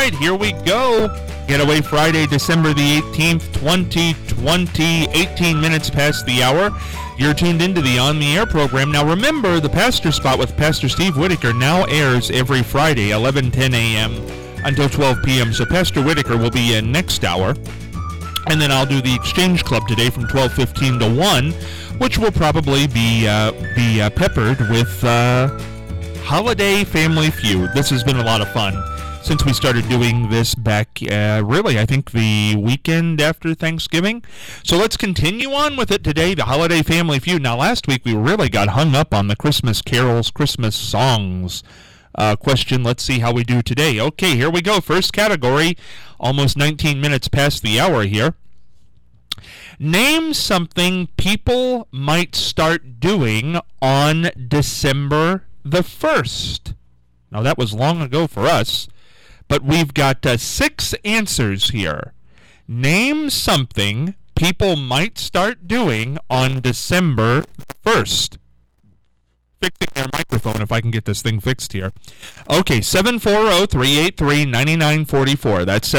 right, here we go. Getaway Friday, December the 18th, 2020, 18 minutes past the hour. You're tuned into the On the Air program. Now remember, the Pastor Spot with Pastor Steve Whitaker now airs every Friday, 11:10 a.m. until 12 p.m. So Pastor Whitaker will be in next hour. And then I'll do the Exchange Club today from 12:15 to 1, which will probably be peppered with Holiday Family Feud. This has been a lot of fun since we started doing this back, really, I think the weekend after Thanksgiving. So let's continue on with it today, the Holiday Family Feud. Now, last week we really got hung up on the Christmas carols, Christmas songs question. Let's see how we do today. Okay, here we go. First category, almost 19 minutes past the hour here. Name something people might start doing on December the 1st. Now, that was long ago for us, but we've got 6 answers here. Name something people might start doing on December 1st. Fixing their microphone if I can get this thing fixed here. Okay, 740-383-9944. That's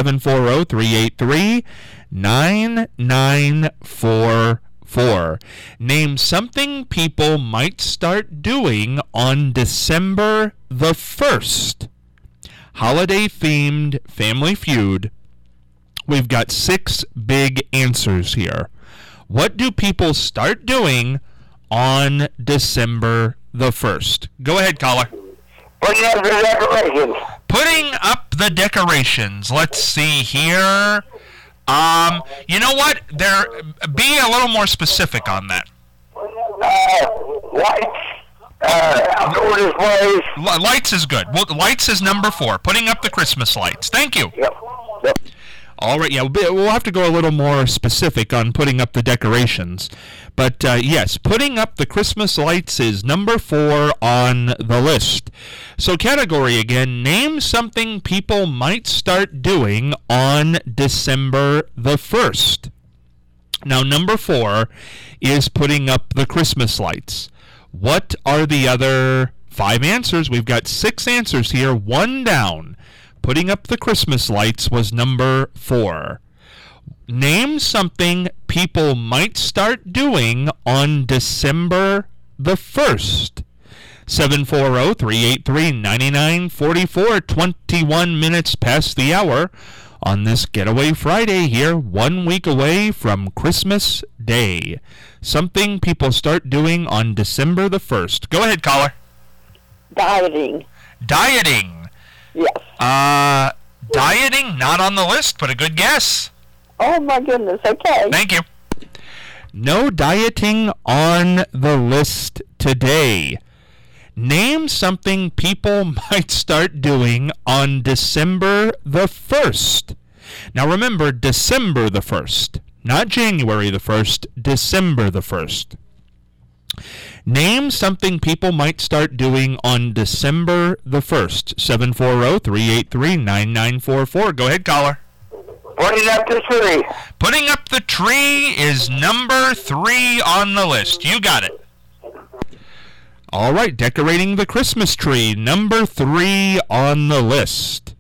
740-383-9944. Name something people might start doing on December the 1st. Holiday-themed Family Feud. We've got 6 big answers here. What do people start doing on December the 1st? Go ahead, caller. Putting up the decorations. Putting up the decorations. Let's see here. You know what? Be a little more specific on that. Lights. Outdoor displays. Lights is good. Well, lights is number 4. Putting up the Christmas lights. Thank you. Yep. All right, yeah, we'll have to go a little more specific on putting up the decorations. But, yes, putting up the Christmas lights is number 4 on the list. So category again, name something people might start doing on December the 1st. Now, number 4 is putting up the Christmas lights. What are the other 5 answers? We've got 6 answers here, 1 down. Putting up the Christmas lights was number 4. Name something people might start doing on December the 1st. 740-383-9944, 21 minutes past the hour on this Getaway Friday here, 1 week away from Christmas Day. Something people start doing on December the 1st. Go ahead, caller. Dieting. Dieting. Yes. Dieting, not on the list, but a good guess. Oh, my goodness. Okay. Thank you. No dieting on the list today. Name something people might start doing on December the 1st. Now remember, December the 1st, not January the 1st, December the 1st. Name something people might start doing on December the 1st. 740-383-9944. Go ahead, caller. Putting up the tree. Putting up the tree is number 3 on the list. You got it. All right, decorating the Christmas tree, number 3 on the list.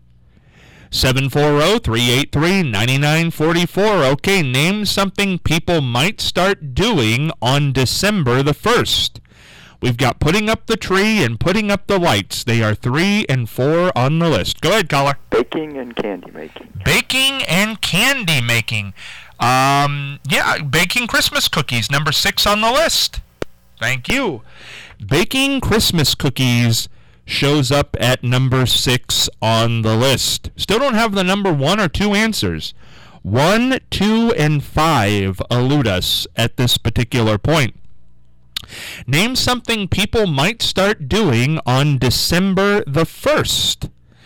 740-383-9944. Okay, name something people might start doing on December the 1st. We've got putting up the tree and putting up the lights. They are 3 and 4 on the list. Go ahead, caller. Baking and candy making. Baking and candy making. Baking Christmas cookies, number 6 on the list. Thank you. Baking Christmas cookies shows up at number 6 on the list. Still don't have the number 1 or 2 answers. 1, 2, and 5 elude us at this particular point. Name something people might start doing on December the 1st.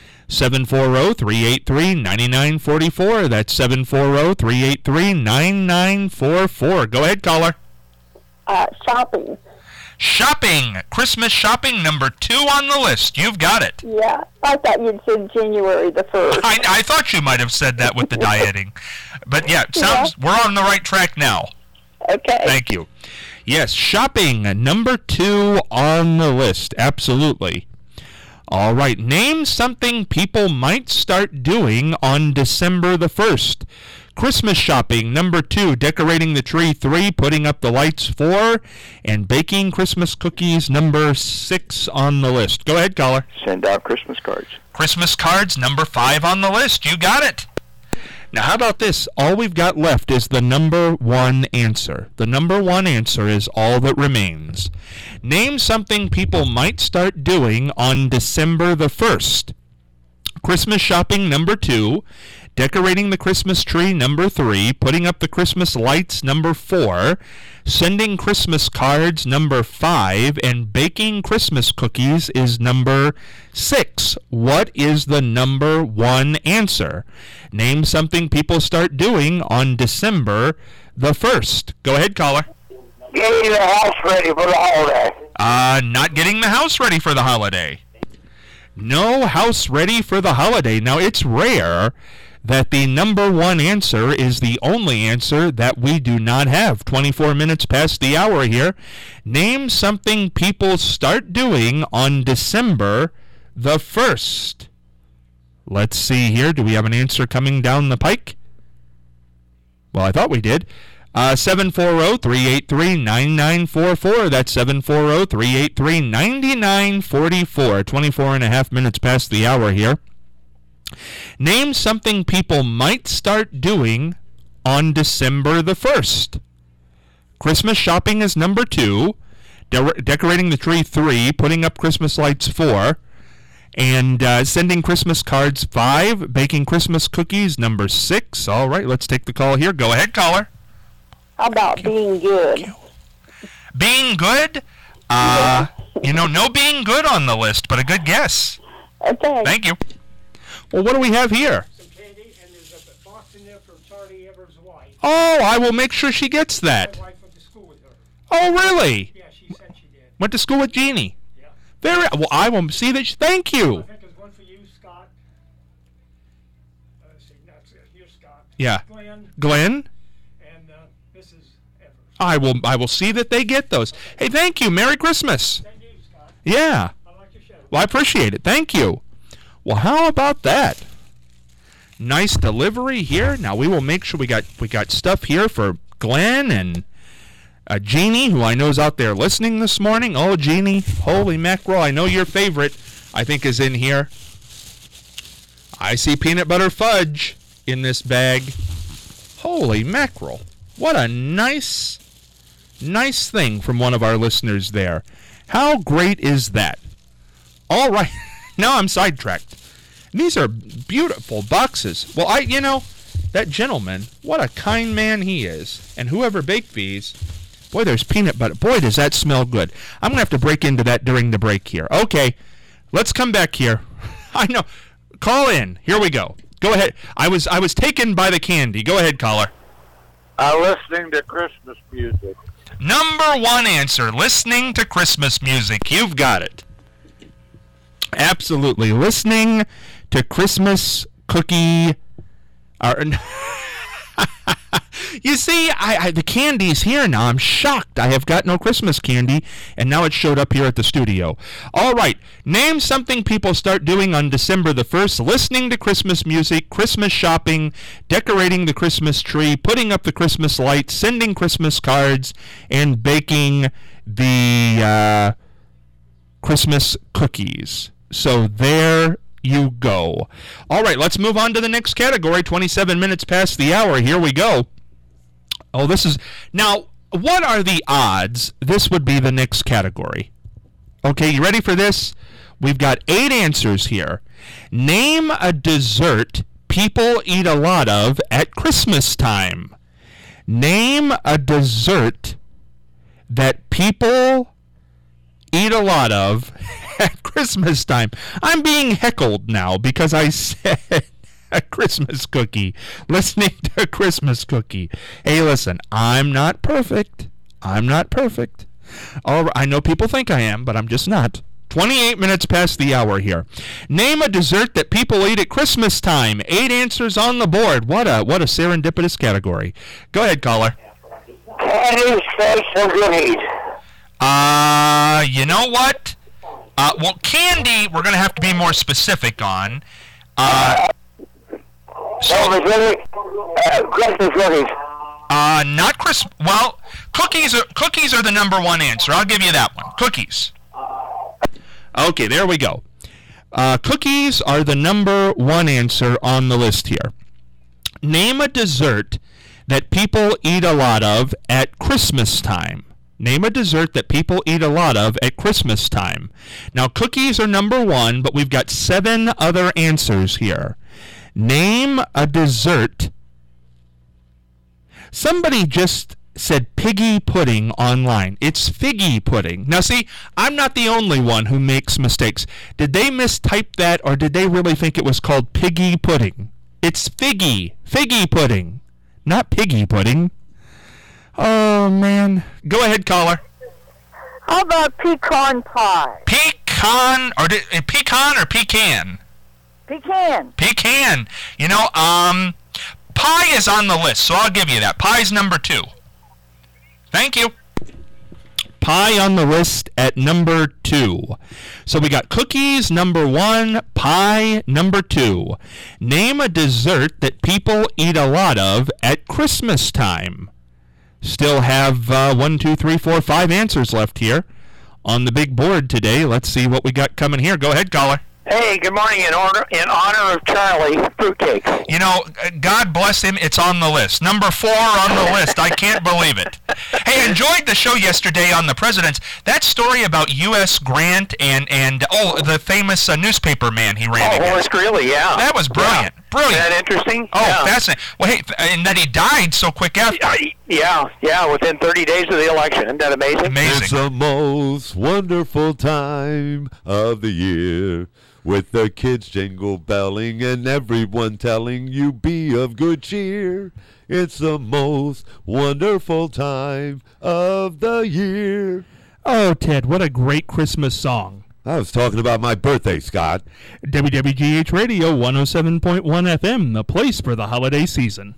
740-383-9944. That's 740-383-9944. Go ahead, caller. Shopping. Shopping. Christmas shopping, number 2 on the list. You've got it. Yeah, I thought you'd said January the 1st. I thought you might have said that with the dieting. But yeah, we're on the right track now. Okay. Thank you. Yes, shopping, number 2 on the list. Absolutely. All right. Name something people might start doing on December the 1st. Christmas shopping, number 2. Decorating the tree, 3. Putting up the lights, 4. And baking Christmas cookies, number 6 on the list. Go ahead, caller. Send out Christmas cards. Christmas cards, number 5 on the list. You got it. Now, how about this? All we've got left is the number 1 answer. The number 1 answer is all that remains. Name something people might start doing on December the 1st. Christmas shopping, number 2. Decorating the Christmas tree, number 3. Putting up the Christmas lights, number 4. Sending Christmas cards, number 5. And baking Christmas cookies is number 6. What is the number 1 answer? Name something people start doing on December the 1st. Go ahead, caller. Getting the house ready for the holiday. Not getting the house ready for the holiday. No house ready for the holiday. Now, it's rare that the number 1 answer is the only answer that we do not have. 24 minutes past the hour here. Name something people start doing on December the 1st. Let's see here. Do we have an answer coming down the pike? Well, I thought we did. 740-383-9944. That's 740-383-9944. 24 and a half minutes past the hour here. Name something people might start doing on December the 1st. Christmas shopping is number 2. Decorating the tree, 3. Putting up Christmas lights, 4. And sending Christmas cards, 5. Baking Christmas cookies, number 6. All right, let's take the call here. Go ahead, caller. How about being good? Being good? No being good on the list, but a good guess. Okay. Thank you. Well, what do we have here? Some candy, and there's a box in there for Charlie Evers' wife. Oh, I will make sure she gets that. My wife went to school with her. Oh, really? Yeah, she said she did. Went to school with Jeannie. Yeah. Very well. I will see that. Thank I you. think there's one for you, Scott. Let's see, that's it. Here's Scott. Yeah. Glenn Glenn, and Mrs. Evers. I will see that they get those. Hey, thank you. Merry Christmas. Thank you, Scott. Yeah. I like your show. Well, I appreciate it. Thank you. Well, how about that? Nice delivery here. Now we will make sure we got stuff here for Glenn and Jeannie, who I know is out there listening this morning. Oh, Jeannie, holy mackerel! I know your favorite, I think, is in here. I see peanut butter fudge in this bag. Holy mackerel! What a nice thing from one of our listeners there. How great is that? All right. Now I'm sidetracked. These are beautiful boxes. Well, that gentleman, what a kind man he is. And whoever baked these, boy, there's peanut butter. Boy, does that smell good. I'm going to have to break into that during the break here. Okay, let's come back here. I know. Call in. Here we go. Go ahead. I was taken by the candy. Go ahead, caller. Listening to Christmas music. Number 1 answer, listening to Christmas music. You've got it. Absolutely. Listening to Christmas cookie. You see, the candy's here now. I'm shocked. I have got no Christmas candy, and now it showed up here at the studio. All right. Name something people start doing on December the 1st. Listening to Christmas music, Christmas shopping, decorating the Christmas tree, putting up the Christmas lights, sending Christmas cards, and baking the Christmas cookies. So there you go. All right, let's move on to the next category. 27 minutes past the hour. Here we go. Oh, this is... Now, what are the odds this would be the next category? Okay, you ready for this? We've got 8 answers here. Name a dessert people eat a lot of at Christmas time. Name a dessert that people eat a lot of at Christmas time. I'm being heckled now because I said a Christmas cookie. Listening to a Christmas cookie. Hey, listen, I'm not perfect. I'm not perfect. All right, I know people think I am, but I'm just not. 28 minutes past the hour here. Name a dessert that people eat at Christmas time. 8 answers on the board. What a serendipitous category. Go ahead, caller. Candy, space, and goodies. You know what? Well, candy, we're going to have to be more specific on. Christmas cookies. Not Christmas. Well, cookies are the number one answer. I'll give you that one. Cookies. Okay, there we go. Cookies are the number one answer on the list here. Name a dessert that people eat a lot of at Christmas time. Name a dessert that people eat a lot of at Christmas time. Now, cookies are number one, but we've got 7 other answers here. Name a dessert. Somebody just said piggy pudding online. It's figgy pudding. Now, see, I'm not the only one who makes mistakes. Did they mistype that, or did they really think it was called piggy pudding? It's figgy pudding, not piggy pudding. Oh, man. Go ahead, caller. How about pecan pie? Pecan or pecan? Pecan. You know, pie is on the list, so I'll give you that. Pie's number 2. Thank you. Pie on the list at number 2. So we got cookies, number 1, pie, number 2. Name a dessert that people eat a lot of at Christmas time. Still have 1, 2, 3, 4, 5 answers left here on the big board today. Let's see what we got coming here. Go ahead, caller. Hey, good morning. In honor of Charlie, fruitcakes. You know, God bless him, it's on the list. Number 4 on the list. I can't believe it. Hey, enjoyed the show yesterday on the presidents. That story about U.S. Grant and the famous newspaper man he ran against. Horace Greeley, yeah. That was brilliant. Yeah. Brilliant. Isn't that interesting? Oh, yeah. fascinating. Well, hey, and that he died so quick after. Yeah, within 30 days of the election. Isn't that amazing? Amazing. It's the most wonderful time of the year, with the kids jingle belling and everyone telling you be of good cheer. It's the most wonderful time of the year. Oh, Ted, what a great Christmas song. I was talking about my birthday, Scott. WWGH Radio 107.1 FM, the place for the holiday season.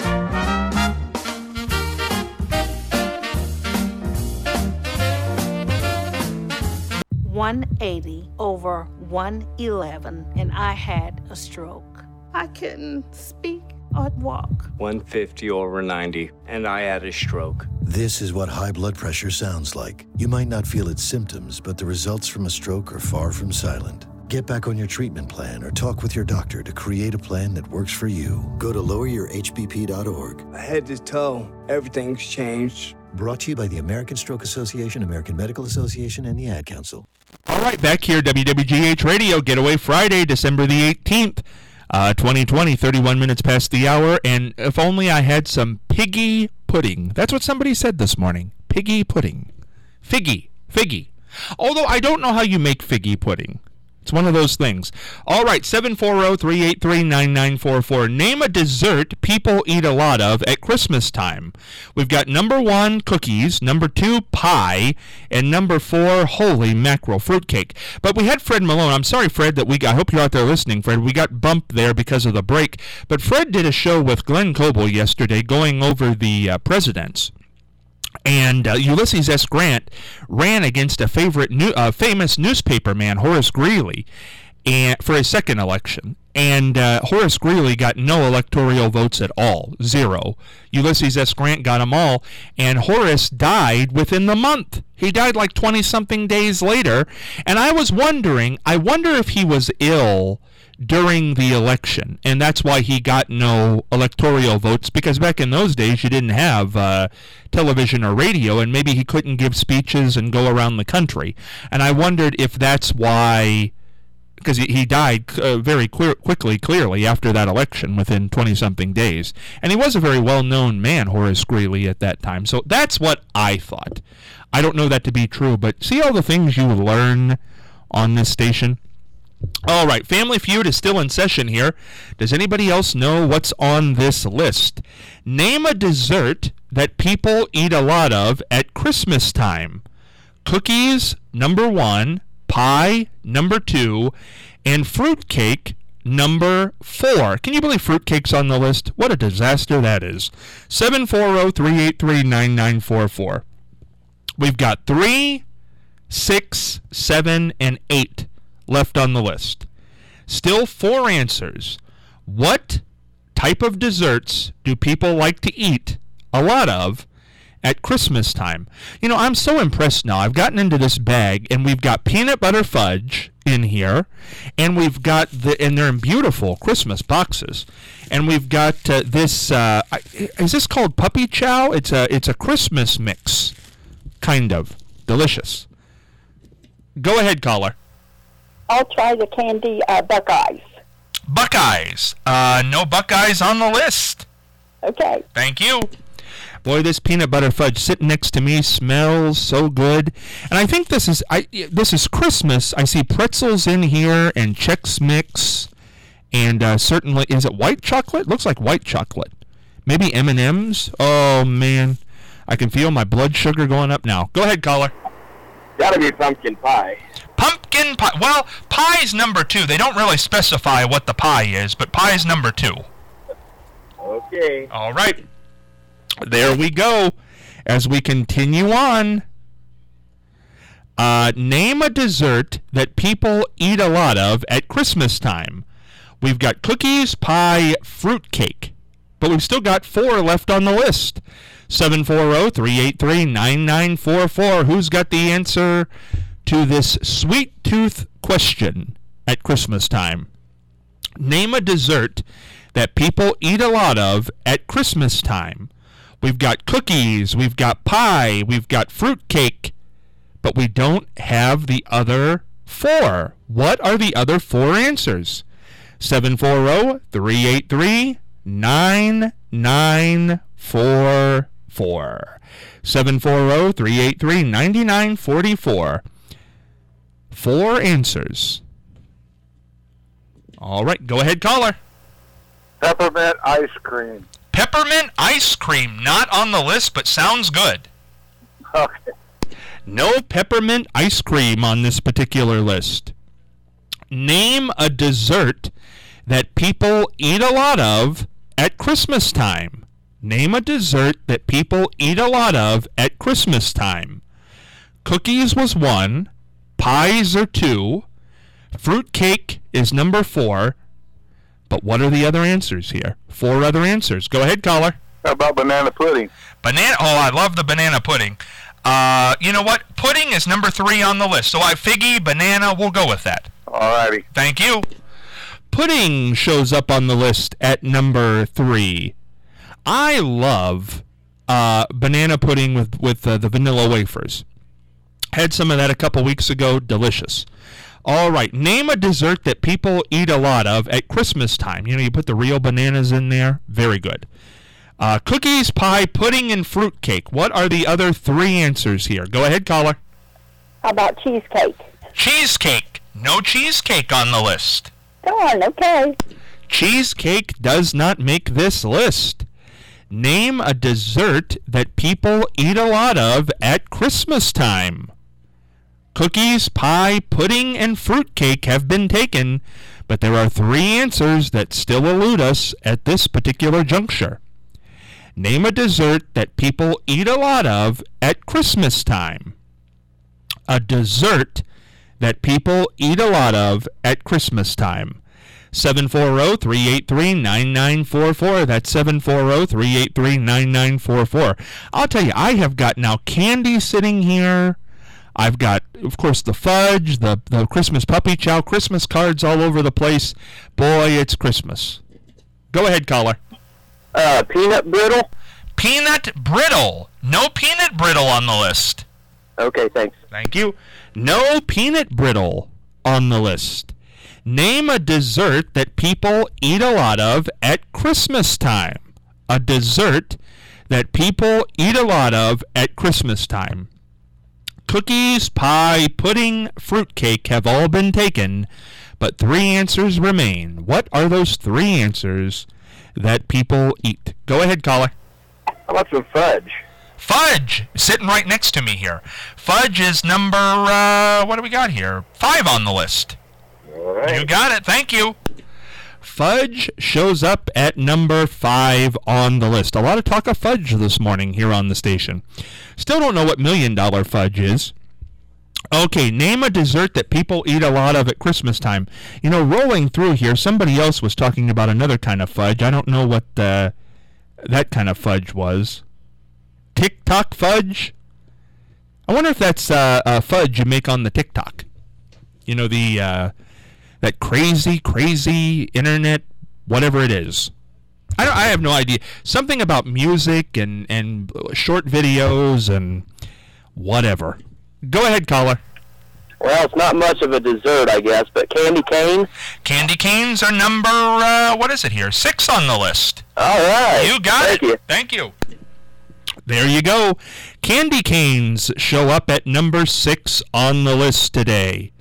180 over 111, and I had a stroke. I couldn't speak or walk. 150 over 90, and I had a stroke. This is what high blood pressure sounds like. You might not feel its symptoms, but the results from a stroke are far from silent. Get back on your treatment plan or talk with your doctor to create a plan that works for you. Go to loweryourhbp.org. Head to toe, everything's changed. Brought to you by the American Stroke Association, American Medical Association, and the Ad Council. All right, back here, WWGH Radio, Getaway Friday, December the 18th, 2020, 31 minutes past the hour, and if only I had some piggy pudding. That's what somebody said this morning, piggy pudding. Figgy. Although I don't know how you make figgy pudding. It's one of those things. All right, 740-383-9944. Name a dessert people eat a lot of at Christmas time. We've got number 1, cookies, number 2, pie, and number 4, holy mackerel, fruitcake. But we had Fred Malone. I'm sorry, Fred, I hope you're out there listening, Fred. We got bumped there because of the break. But Fred did a show with Glenn Coble yesterday going over the presidents. And Ulysses S. Grant ran against a famous newspaper man, Horace Greeley, for his second election. And Horace Greeley got no electoral votes at all, 0. Ulysses S. Grant got them all, and Horace died within the month. He died like 20-something days later. And I wonder if he was ill during the election, and that's why he got no electoral votes, because back in those days you didn't have television or radio, and maybe he couldn't give speeches and go around the country. And I wondered if that's why, because he died very clearly after that election within 20-something days. And he was a very well-known man, Horace Greeley, at that time. So that's what I thought. I don't know that to be true, but see all the things you learn on this station? All right, Family Feud is still in session here. Does anybody else know what's on this list? Name a dessert that people eat a lot of at Christmas time. Cookies, number 1, pie, number 2, and fruitcake, number 4. Can you believe fruitcake's on the list? What a disaster that is. 740-383-9944. We've got 3, 6, 7, and 8 left on the list. Still 4 answers. What type of desserts do people like to eat a lot of at Christmas time? You know, I'm so impressed now. I've gotten into this bag, and we've got peanut butter fudge in here, and we've got and they're in beautiful Christmas boxes. And we've got this. Is this called puppy chow? It's a Christmas mix, kind of delicious. Go ahead, caller. I'll try the candy Buckeyes. Buckeyes. No Buckeyes on the list. Okay. Thank you. Boy, this peanut butter fudge sitting next to me smells so good. And I think this is Christmas. I see pretzels in here and Chex Mix. And certainly, is it white chocolate? Looks like white chocolate. Maybe M&M's? Oh, man. I can feel my blood sugar going up now. Go ahead, caller. Gotta be pumpkin pie. Pumpkin pie. Well, pie's number 2. They don't really specify what the pie is, but pie's number 2. Okay. All right. There we go. As we continue on, name a dessert that people eat a lot of at Christmas time. We've got cookies, pie, fruitcake, but we've still got 4 left on the list. 740-383-9944. Who's got the answer to this sweet tooth question at Christmas time? Name a dessert that people eat a lot of at Christmas time. We've got cookies, we've got pie, we've got fruitcake, but we don't have the other 4. What are the other 4 answers? 740-383-9944. 740-383-9944. 4 answers. All right, go ahead, caller. Peppermint ice cream. Peppermint ice cream, not on the list, but sounds good. Okay. No peppermint ice cream on this particular list. Name a dessert that people eat a lot of at Christmas time. Name a dessert that people eat a lot of at Christmas time. Cookies was 1. Pies are 2. Fruitcake is number 4. But what are the other answers here? 4 other answers. Go ahead, caller. How about banana pudding? Banana. Oh, I love the banana pudding. You know what? Pudding is number 3 on the list. So figgy, banana, we'll go with that. All righty. Thank you. Pudding shows up on the list at number 3. I love banana pudding with the vanilla wafers. Had some of that a couple weeks ago. Delicious. All right. Name a dessert that people eat a lot of at Christmas time. You know, you put the real bananas in there. Very good. Cookies, pie, pudding, and fruitcake. What are the other 3 answers here? Go ahead, caller. How about cheesecake? Cheesecake. No cheesecake on the list. Darn, okay. Cheesecake does not make this list. Name a dessert that people eat a lot of at Christmas time. Cookies, pie, pudding, and fruitcake have been taken, but there are 3 answers that still elude us at this particular juncture. Name a dessert that people eat a lot of at Christmas time. A dessert that people eat a lot of at Christmas time. 740-383-9944. That's 740-383-9944. I'll tell you, I have got now candy sitting here. I've got, of course, the fudge, the Christmas puppy chow, Christmas cards all over the place. Boy, it's Christmas. Go ahead, caller. Peanut brittle? Peanut brittle. No peanut brittle on the list. Okay, thanks. Thank you. No peanut brittle on the list. Name a dessert that people eat a lot of at Christmas time. A dessert that people eat a lot of at Christmas time. Cookies, pie, pudding, fruitcake have all been taken, but 3 answers remain. What are those 3 answers that people eat? Go ahead, caller. How about some fudge? Fudge, sitting right next to me here. Fudge is number, what do we got here? 5 on the list. All right. You got it. Thank you. Fudge shows up at number 5 on the list. A lot of talk of fudge this morning here on the station. Still don't know what $1 Million Fudge is. Okay, name a dessert that people eat a lot of at Christmas time. You know, rolling through here, somebody else was talking about another kind of fudge. I don't know what that kind of fudge was. TikTok fudge? I wonder if that's a fudge you make on the TikTok. You know, that crazy internet, whatever it is. I have no idea. Something about music and short videos and whatever. Go ahead, caller. Well, it's not much of a dessert, I guess, but candy canes? Candy canes are number, what is it here? 6 on the list. All right. You got it. Thank you. There you go. Candy canes show up at number 6 on the list today.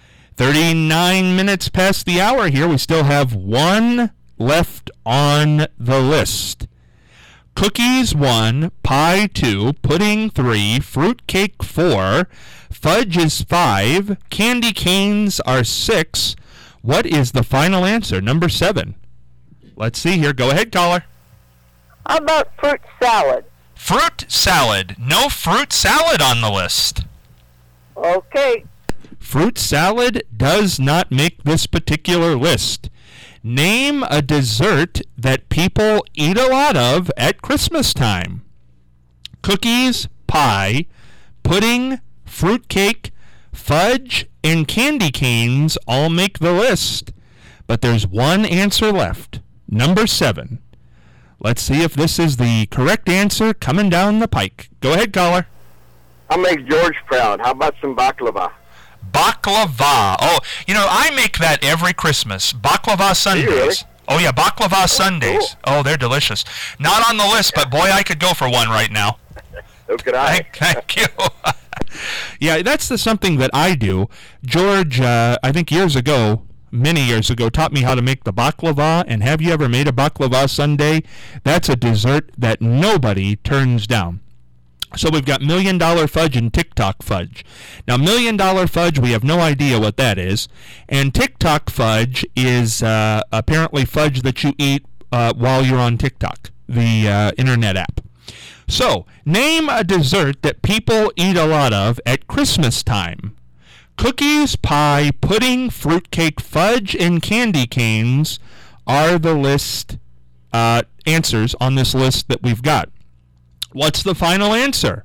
39 minutes past the hour here. We still have one left on the list. Cookies 1, pie 2, pudding 3, fruitcake 4, fudge is 5, candy canes are 6. What is the final answer? Number 7. Let's see here. Go ahead, caller. How about fruit salad? Fruit salad. No fruit salad on the list. Okay. Fruit salad does not make this particular list. Name a dessert that people eat a lot of at Christmas time. Cookies, pie, pudding, fruitcake, fudge, and candy canes all make the list. But there's one answer left. Number 7. Let's see if this is the correct answer coming down the pike. Go ahead, caller. I'll make George proud. How about some baklava? Baklava. Oh, you know, I make that every Christmas. Baklava sundaes. Really? Oh, yeah, baklava sundaes. Cool. Oh, they're delicious. Not on the list, but boy, I could go for one right now. So could I. Thank you. Yeah, that's something that I do. George, I think many years ago, taught me how to make the baklava. And have you ever made a baklava sundae? That's a dessert that nobody turns down. So we've got $1 Million Fudge and TikTok fudge. Now, $1 Million Fudge, we have no idea what that is. And TikTok fudge is apparently fudge that you eat while you're on TikTok, the internet app. So, name a dessert that people eat a lot of at Christmas time. Cookies, pie, pudding, fruitcake, fudge, and candy canes are the list answers on this list that we've got. What's the final answer?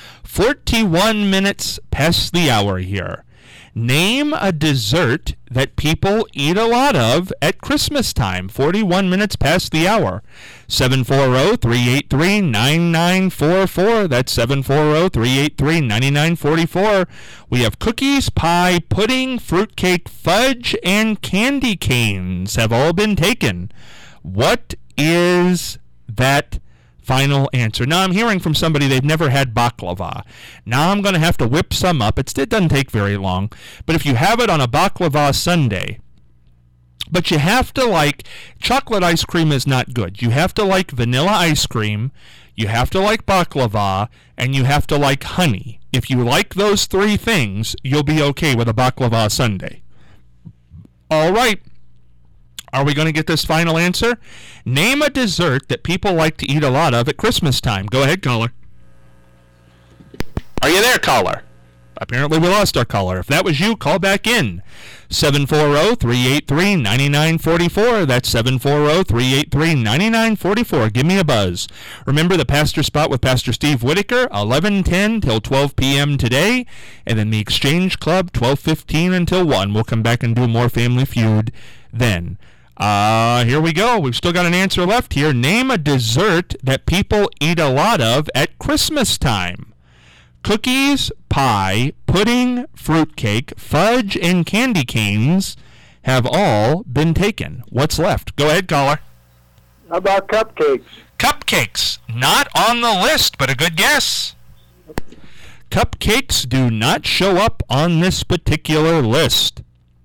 41 minutes past the hour here. Name a dessert that people eat a lot of at Christmas time. 41 minutes past the hour. 740-383-9944. That's 740-383-9944. We have cookies, pie, pudding, fruitcake, fudge, and candy canes have all been taken. What is that final answer? Now, I'm hearing from somebody they've never had baklava. Now I'm going to have to whip some up. It doesn't take very long. But if you have it on a baklava sundae, but you have to like, chocolate ice cream is not good. You have to like vanilla ice cream, you have to like baklava, and you have to like honey. If you like those 3 things, you'll be okay with a baklava sundae. All right. Are we going to get this final answer? Name a dessert that people like to eat a lot of at Christmas time. Go ahead, caller. Are you there, caller? Apparently we lost our caller. If that was you, call back in. 740-383-9944. That's 740-383-9944. Give me a buzz. Remember the Pastor Spot with Pastor Steve Whitaker, 11:10 till 12 p.m. today. And then the Exchange Club, 12:15 until 1. We'll come back and do more Family Feud then. Here we go. We've still got an answer left here. Name a dessert that people eat a lot of at Christmas time. Cookies, pie, pudding, fruitcake, fudge, and candy canes have all been taken. What's left? Go ahead, caller. How about cupcakes? Cupcakes. Not on the list, but a good guess. Cupcakes do not show up on this particular list.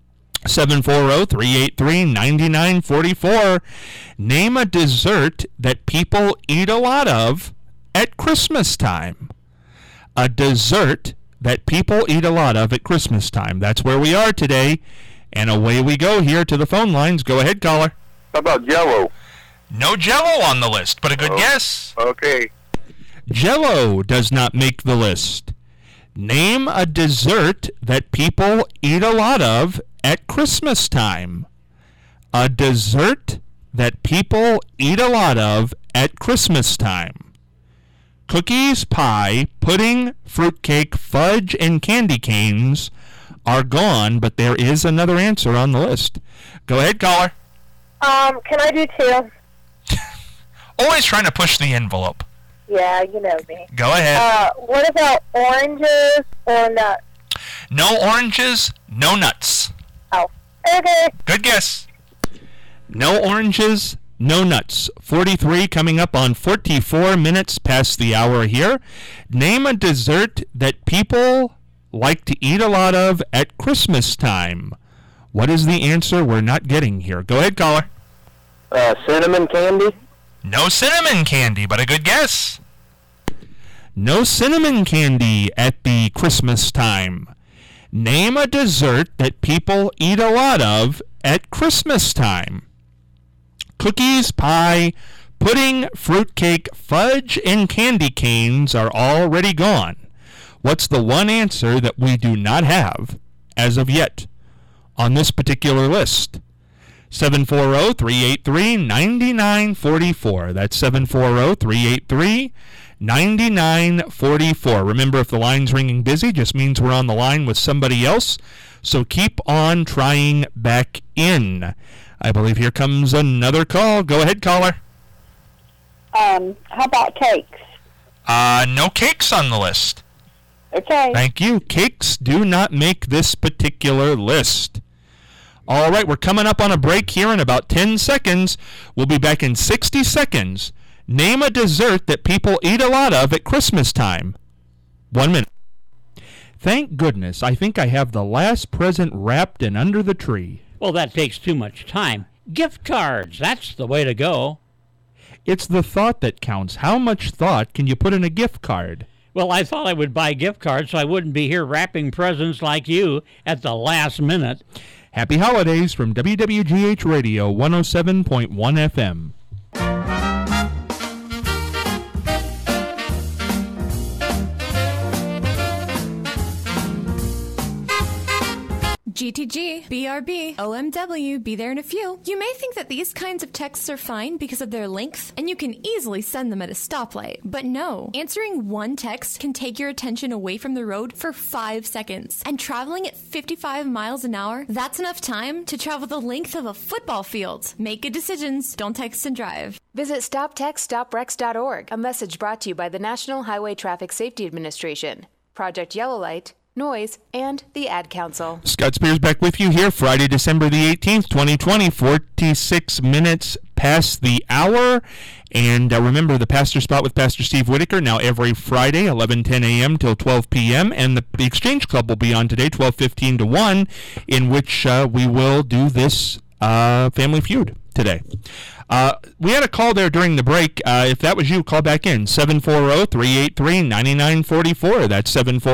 740-383-9944. Name a dessert that people eat a lot of at Christmas time. A dessert that people eat a lot of at Christmas time. That's where we are today. And away we go here to the phone lines. Go ahead, caller. How about Jell-O? No Jell-O on the list, but a good guess. Okay. Jell-O does not make the list. Name a dessert that people eat a lot of at Christmas time. A dessert that people eat a lot of at Christmas time. Cookies, pie, pudding, fruitcake, fudge, and candy canes are gone, but there is another answer on the list. Go ahead, caller. Can I do 2? Always trying to push the envelope. Yeah, you know me. Go ahead. What about oranges or nuts? No oranges, no nuts. Oh, okay. Good guess. No oranges, no nuts. 43 coming up on 44 minutes past the hour here. Name a dessert that people like to eat a lot of at Christmas time. What is the answer we're not getting here? Go ahead, caller. Cinnamon candy? No cinnamon candy, but a good guess. No cinnamon candy at the Christmas time. Name a dessert that people eat a lot of at Christmas time. Cookies, pie, pudding, fruitcake, fudge, and candy canes are already gone. What's the one answer that we do not have as of yet on this particular list? 740-383-9944. That's 740-383-9944. Remember, if the line's ringing busy, just means we're on the line with somebody else. So keep on trying back in. I believe here comes another call. Go ahead, caller. How about cakes? No cakes on the list. Okay. Thank you. Cakes do not make this particular list. All right, we're coming up on a break here in about 10 seconds. We'll be back in 60 seconds. Name a dessert that people eat a lot of at Christmas time. 1 minute. Thank goodness, I think I have the last present wrapped and under the tree. Well, that takes too much time. Gift cards, that's the way to go. It's the thought that counts. How much thought can you put in a gift card? Well, I thought I would buy gift cards so I wouldn't be here wrapping presents like you at the last minute. Happy holidays from WWGH Radio 107.1 FM. GTG, BRB, OMW, be there in a few. You may think that these kinds of texts are fine because of their length, and you can easily send them at a stoplight. But no, answering one text can take your attention away from the road for 5 seconds. And traveling at 55 miles an hour, that's enough time to travel the length of a football field. Make good decisions. Don't text and drive. Visit StopTextStopWrecks.org. A message brought to you by the National Highway Traffic Safety Administration, Project Yellow Light, Noise, and the Ad Council. Scott Spears back with you here Friday, December the 18th, 2020, 46 minutes past the hour. And remember, the Pastor Spot with Pastor Steve Whitaker, now every Friday, 11:10 a.m. till 12 p.m. And the Exchange Club will be on today, 12:15 to 1, in which we will do this Family Feud today. We had a call there during the break. If that was you, call back in. 740-383-9944. That's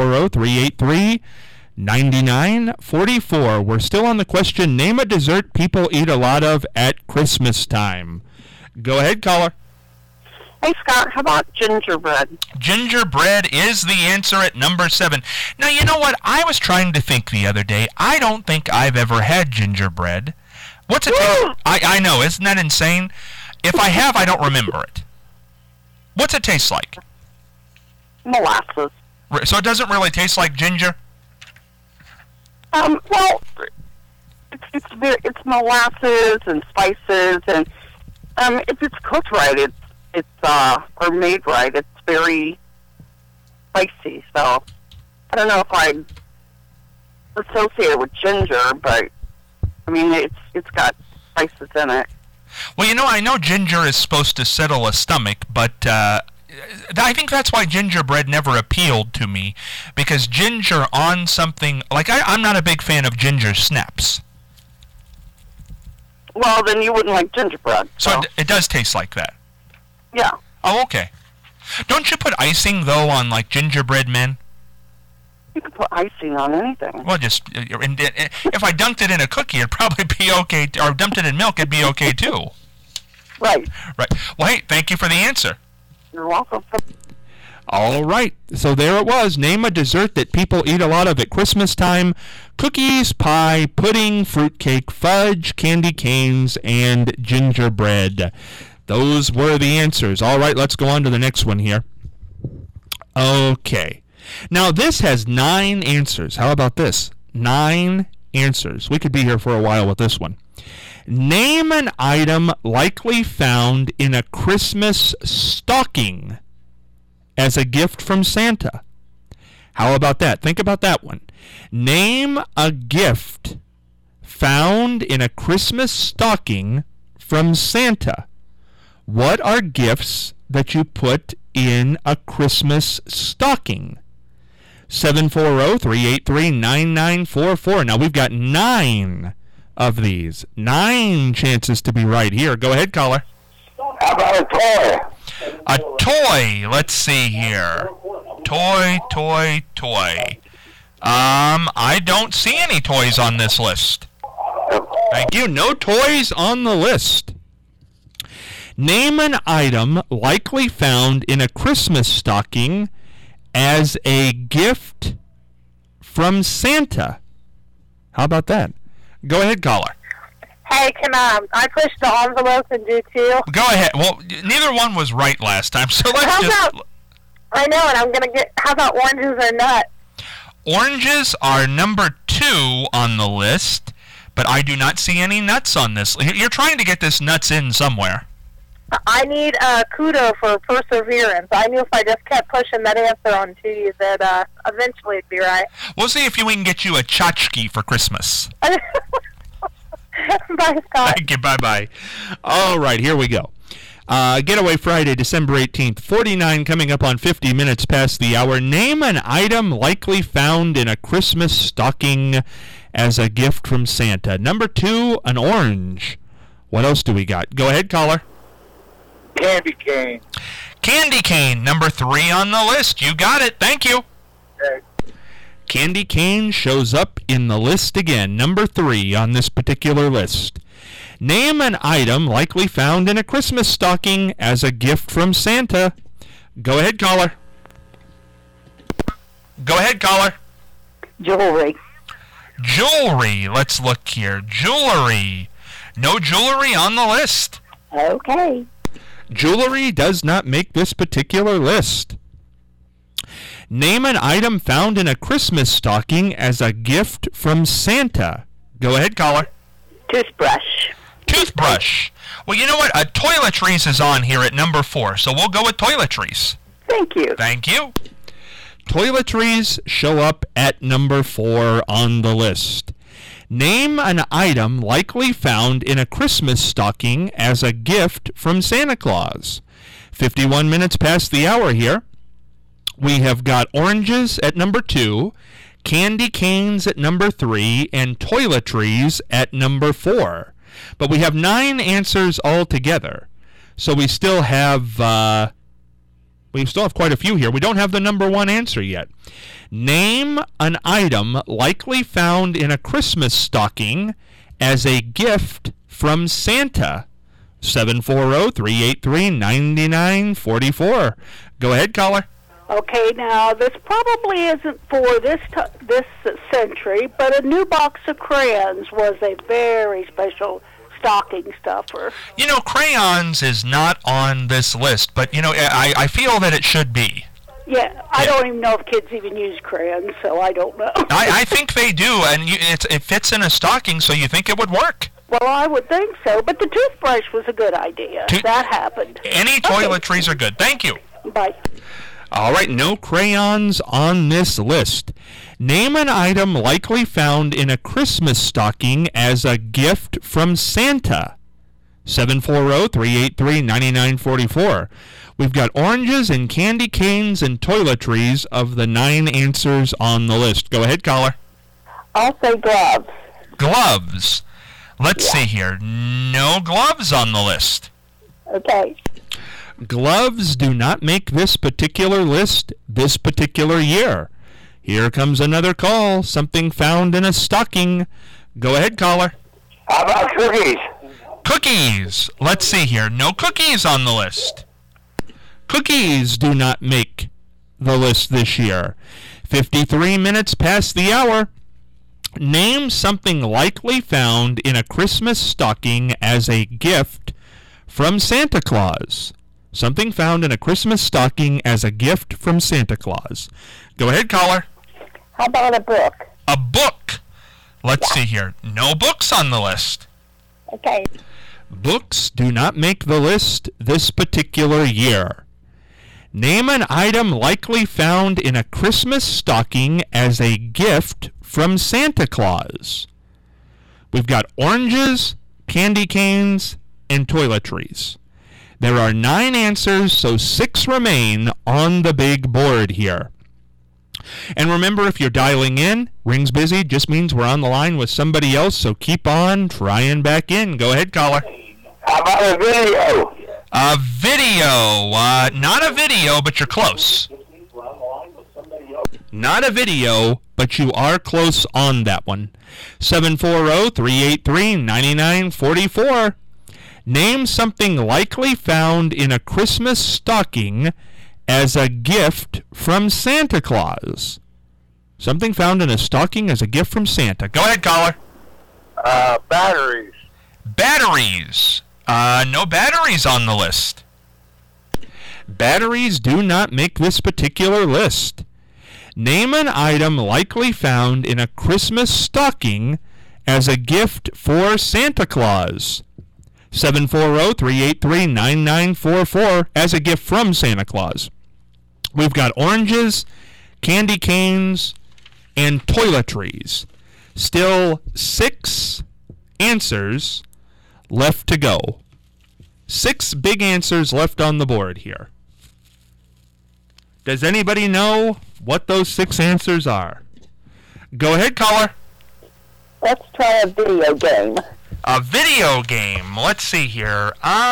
740-383-9944. We're still on the question, name a dessert people eat a lot of at Christmas time. Go ahead, caller. Hey, Scott, how about gingerbread? Gingerbread is the answer at number 7. Now, you know what? I was trying to think the other day. I don't think I've ever had gingerbread. What's it taste? I know, isn't that insane? If I have, I don't remember it. What's it taste like? Molasses. So it doesn't really taste like ginger? Well, it's molasses and spices, and if it's cooked right, or made right, it's very spicy. So I don't know if I'd associate it with ginger, but I mean, it's got spices in it. Well, you know, I know ginger is supposed to settle a stomach, but I think that's why gingerbread never appealed to me, because ginger on something, like I'm not a big fan of ginger snaps. Well, then you wouldn't like gingerbread. So it does taste like that? Yeah. Oh, okay. Don't you put icing, though, on, like, gingerbread men? You can put icing on anything. Well, just, if I dunked it in a cookie, it'd probably be okay, or dumped it in milk, it'd be okay, too. Right. Right. Well, hey, thank you for the answer. You're welcome. All right, so there it was. Name a dessert that people eat a lot of at Christmas time. Cookies, pie, pudding, fruitcake, fudge, candy canes, and gingerbread. Those were the answers. All right, let's go on to the next one here. Okay. Now, this has 9 answers. How about this? 9 answers. We could be here for a while with this one. Name an item likely found in a Christmas stocking as a gift from Santa. How about that? Think about that one. Name a gift found in a Christmas stocking from Santa. What are gifts that you put in a Christmas stocking? 740-383-9944. Now, we've got 9 of these. 9 chances to be right here. Go ahead, caller. How about a toy? A toy. Let's see here. Toy. I don't see any toys on this list. Thank you. No toys on the list. Name an item likely found in a Christmas stocking as a gift from Santa. How about that? Go ahead, caller. Hey, can I push the envelope and do 2? Go ahead. Well, neither one was right last time, so let's I know, and I'm going to get... How about oranges or nuts? Oranges are number 2 on the list, but I do not see any nuts on this. You're trying to get this nuts in somewhere. I need kudo for perseverance. I knew if I just kept pushing that answer on to you that eventually it'd be right. We'll see if we can get you a tchotchke for Christmas. Bye, Scott. Thank you. Bye-bye. All right, here we go. Getaway Friday, December 18th, 49 coming up on 50 minutes past the hour. Name an item likely found in a Christmas stocking as a gift from Santa. Number 2, an orange. What else do we got? Go ahead, caller. Candy cane. Candy cane, number 3 on the list. You got it. Thank you. Okay. Candy cane shows up in the list again. Number 3 on this particular list. Name an item likely found in a Christmas stocking as a gift from Santa. Go ahead, caller. Go ahead, caller. Jewelry. Jewelry. Let's look here. Jewelry. No jewelry on the list. Okay. Jewelry does not make this particular list. Name an item found in a Christmas stocking as a gift from Santa. Go ahead, caller. Toothbrush. Toothbrush. Well, you know what? Toiletries is on here at number 4, so we'll go with toiletries. Thank you. Thank you. Toiletries show up at number 4 on the list. Name an item likely found in a Christmas stocking as a gift from Santa Claus. 51 minutes past the hour here. We have got oranges at number 2, candy canes at number 3, and toiletries at number 4. But we have 9 answers altogether. So we still have quite a few here. We don't have the number 1 answer yet. Name an item likely found in a Christmas stocking as a gift from Santa. 740-383-9944. Go ahead, caller. Okay, now this probably isn't for this century, but a new box of crayons was a very special stocking stuffer. You know, crayons is not on this list, but, you know, I feel that it should be. Yeah, I don't even know if kids even use crayons, so I don't know. I think they do, and it fits in a stocking, so you think it would work. Well, I would think so, but the toothbrush was a good idea. That happened. Any toiletries are good. Thank you. Bye. All right, no crayons on this list. Name an item likely found in a Christmas stocking as a gift from Santa. 740-383-9944. We've got oranges and candy canes and toiletries of the 9 answers on the list. Go ahead, caller. I'll say gloves. Gloves. Let's see here. No gloves on the list. Okay. Gloves do not make this particular list this particular year. Here comes another call. Something found in a stocking. Go ahead, caller. How about cookies? Cookies. Let's see here. No cookies on the list. Cookies do not make the list this year. 53 minutes past the hour. Name something likely found in a Christmas stocking as a gift from Santa Claus. Something found in a Christmas stocking as a gift from Santa Claus. Go ahead, caller. How about a book? A book. Let's see here. No books on the list. Okay. Books do not make the list this particular year. Name an item likely found in a Christmas stocking as a gift from Santa Claus. We've got oranges, candy canes, and toiletries. There are 9 answers, so 6 remain on the big board here. And remember, if you're dialing in, rings busy just means we're on the line with somebody else, so keep on trying back in. Go ahead, caller. How about a video? A video. Not a video, but you're close. Not a video, but you are close on that one. 740-383-9944. Name something likely found in a Christmas stocking as a gift from Santa Claus. Something found in a stocking as a gift from Santa. Go ahead, caller. Batteries. Batteries. No batteries on the list. Batteries do not make this particular list. Name an item likely found in a Christmas stocking as a gift for Santa Claus. 740-383-9944 as a gift from Santa Claus. We've got oranges, candy canes, and toiletries. Still 6 answers left to go. 6 big answers left on the board here. Does anybody know what those 6 answers are? Go ahead, caller. Let's try a video game. A video game. Let's see here.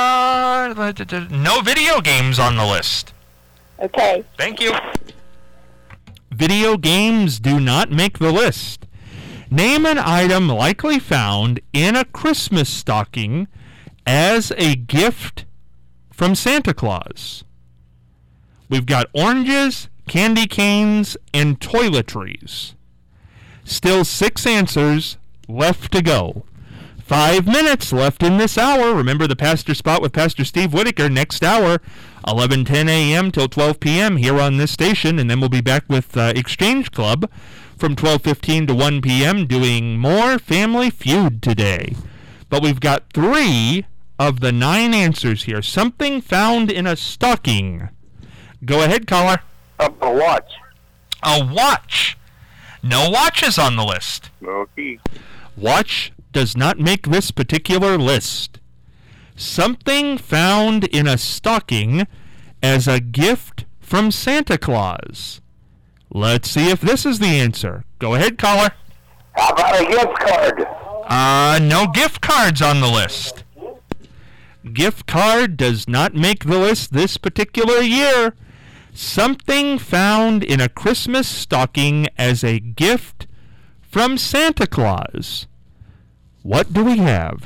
No video games on the list. Okay. Thank you. Video games do not make the list. Name an item likely found in a Christmas stocking as a gift from Santa Claus. We've got oranges, candy canes, and toiletries. Still 6 answers left to go. 5 minutes left in this hour. Remember the Pastor Spot with Pastor Steve Whitaker next hour, 11:10 a.m. till 12 p.m. here on this station, and then we'll be back with Exchange Club from 12:15 to 1 p.m. doing more Family Feud today. But we've got 3 of the 9 answers here. Something found in a stocking. Go ahead, caller. A watch. A watch. No watches on the list. Okay. Watch does not make this particular list. Something found in a stocking as a gift from Santa Claus. Let's see if this is the answer. Go ahead, caller. How about a gift card? No gift cards on the list. Gift card does not make the list this particular year. Something found in a Christmas stocking as a gift from Santa Claus. What do we have?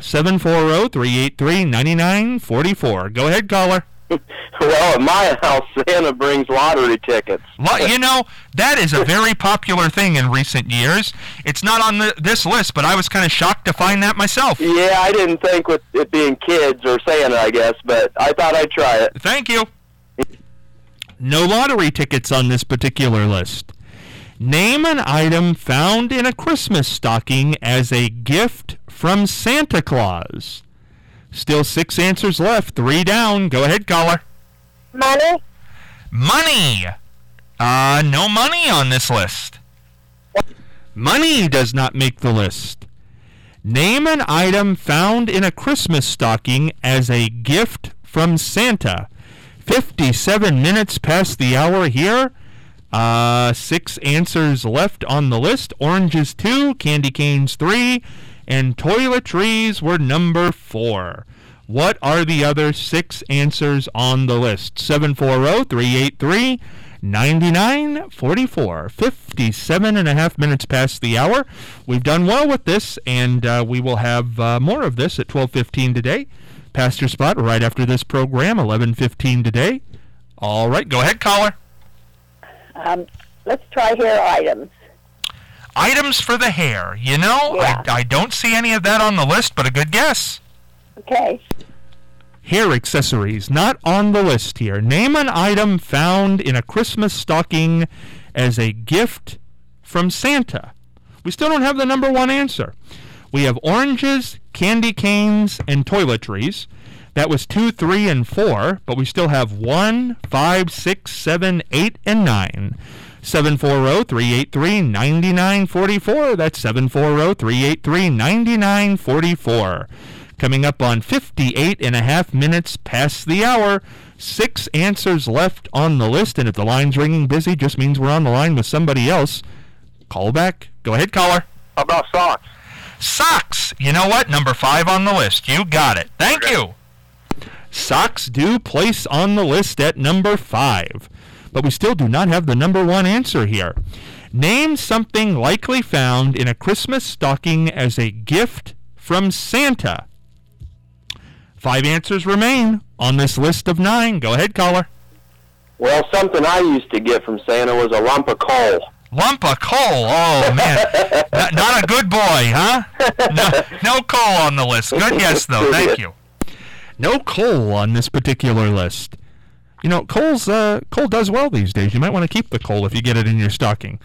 740-383-9944. Go ahead, caller. Well, at my house, Santa brings lottery tickets. You know, that is a very popular thing in recent years. It's not on this list, but I was kind of shocked to find that myself. Yeah, I didn't think with it being kids or Santa, I guess, but I thought I'd try it. Thank you. No lottery tickets on this particular list. Name an item found in a Christmas stocking as a gift from Santa Claus. Still 6 answers left, 3 down. Go ahead, caller. Money? Money. No money on this list. Money does not make the list. Name an item found in a Christmas stocking as a gift from Santa. 57 minutes past the hour here. 6 answers left on the list. Oranges 2, candy canes 3, and toiletries were number 4. What are the other 6 answers on the list? 740-383-9944. 57 and a half minutes past the hour. We've done well with this, and we will have more of this at 12:15 today. Pastor Spot right after this program, 11:15 today. All right, go ahead, caller. Let's try hair items. Items for the hair. You know, Yeah. I don't see any of that on the list, but a good guess. Okay. Hair accessories, not on the list here. Name an item found in a Christmas stocking as a gift from Santa. We still don't have the number one answer. We have oranges, candy canes, and toiletries. That was 2, 3, and 4, but we still have 1, 5, 6, 7, 8, and 9. 740-383-9944. That's 740-383-9944. Coming up on 58 and a half minutes past the hour. 6 answers left on the list, and if the line's ringing busy, just means we're on the line with somebody else. Call back. Go ahead, caller. How about socks? Socks. You know what? Number 5 on the list. You got it. Thank you. Socks do place on the list at number 5. But we still do not have the number one answer here. Name something likely found in a Christmas stocking as a gift from Santa. 5 answers remain on this list of 9. Go ahead, caller. Well, something I used to get from Santa was a lump of coal. Lump of coal? Oh, man. Not a good boy, huh? No coal on the list. Good guess, though. Thank you. No coal on this particular list. You know, coal does well these days. You might want to keep the coal if you get it in your stocking.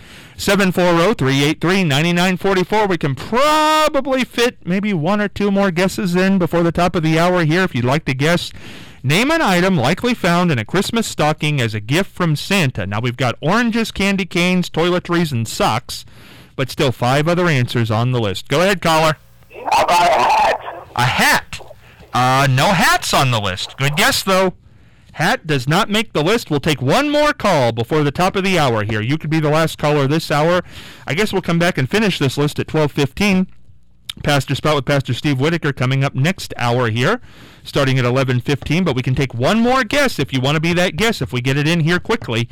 740-383-9944. We can probably fit maybe 1 or 2 more guesses in before the top of the hour here if you'd like to guess. Name an item likely found in a Christmas stocking as a gift from Santa. Now, we've got oranges, candy canes, toiletries, and socks, but still 5 other answers on the list. Go ahead, caller. How about a hat? A hat. No hats on the list. Good guess, though. Hat does not make the list. We'll take one more call before the top of the hour here. You could be the last caller this hour. I guess we'll come back and finish this list at 12:15. Pastor Spot with Pastor Steve Whitaker coming up next hour here, starting at 11:15. But we can take one more guess if you want to be that guess, if we get it in here quickly.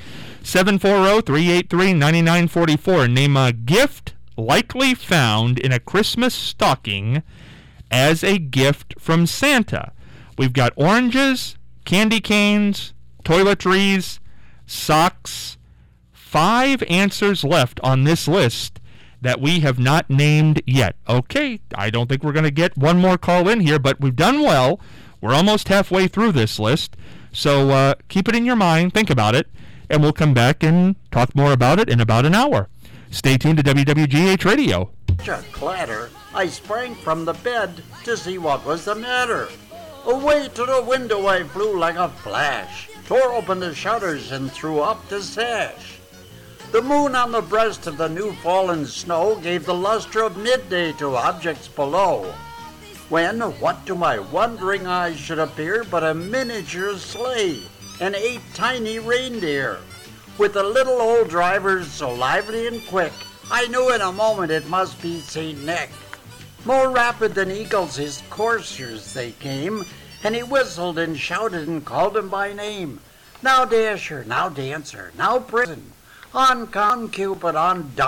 740-383-9944. Name a gift likely found in a Christmas stocking as a gift from Santa. We've got oranges, candy canes, toiletries, socks. 5 answers left on this list that we have not named yet. Okay, I don't think we're going to get one more call in here, but we've done well. We're almost halfway through this list. So keep it in your mind, think about it, and we'll come back and talk more about it in about an hour. Stay tuned to WWGH Radio. Such a clatter, I sprang from the bed to see what was the matter. Away to the window I flew like a flash, tore open the shutters and threw up the sash. The moon on the breast of the new fallen snow gave the luster of midday to objects below. When, what to my wondering eyes should appear but a miniature sleigh and 8 tiny reindeer. With the little old drivers so lively and quick, I knew in a moment it must be St. Nick. More rapid than eagles his coursers they came, and he whistled and shouted and called them by name. Now Dasher, now Dancer, now Prison, on Cupid, on